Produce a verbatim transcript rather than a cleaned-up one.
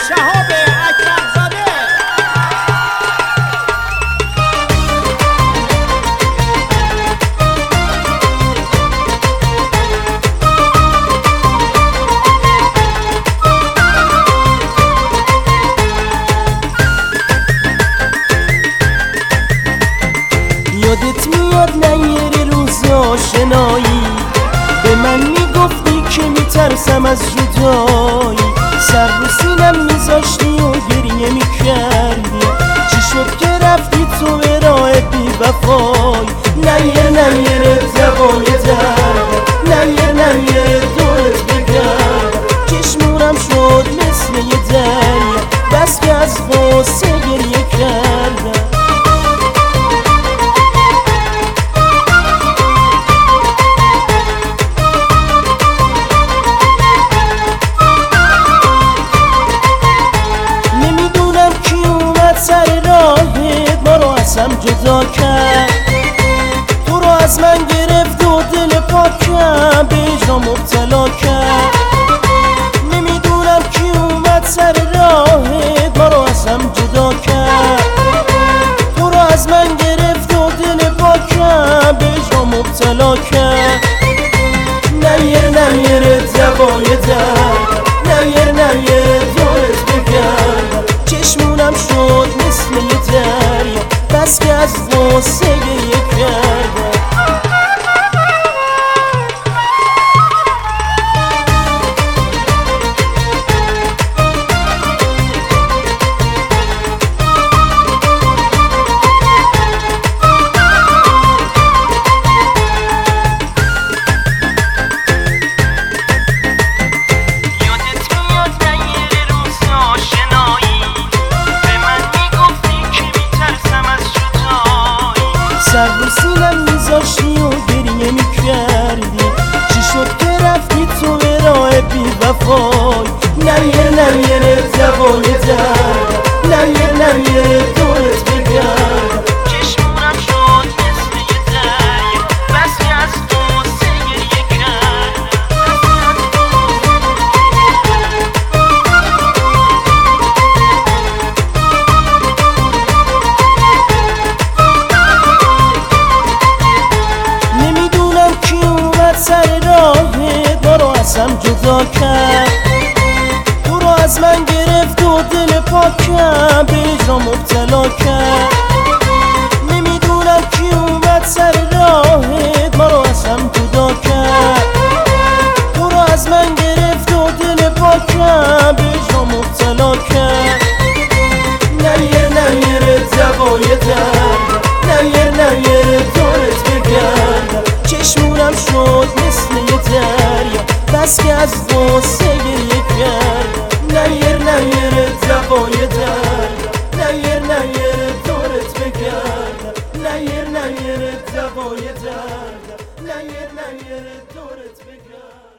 شهاب اکبرزاده. یادت میاد نیره روز آشنایی، به من میگفتی که میترسم از جدایی، سر رو سینم میذاشتی و گریه میکردی، چی شد که رفتی تو به راه بی وفایی؟ نیره نیره دوای درد، نیره نیره دورت بگرد، چشمونم شد مثل یه دریا، بس که از غصه گریه کردم. سر راهت ما رو از هم جدا کرد، تو رو از من گرفت و دل پاکم به اجرا مبتلا کرد. نمیدونم کی اومد سر راهت ما رو از هم جدا کرد، تو رو از من گرفت و دل پاکم به اجرا مبتلا کرد. نیر نیر دوای درد، نیر نیر دورت بگردم، چشمونم شد مثل یه دریا، بس که از غصه گریه کردم. سر رو سینم میذاشتی و گریه میکردی، چی شد که رفتی تو به راه بی وفایی؟ نیر نیر دوای درد، نیر نیر دورت بگردم، چشمونم شد مثل یه دریا، بس که از غصه گریه کردم. سر راهت ما رو از هم جدا کرد، تو رو از من گرفت و دل پاکم به اجرا مبتلا کرد. نمیدونم کی اومد سر راهت ما رو از هم جدا کرد، تو رو از من گرفت و دل پاکم به اجرا مبتلا کرد. نیر نیر دوای درد، نیر نیر دورت بگردم، چشمونم شد مثل یه دریا، بس که از غصه گریه کردم. نیر نیر دوای درد، نیر نیر دورت بگردم، نیر نیر دوای درد، نیر نیر دورت بگردم.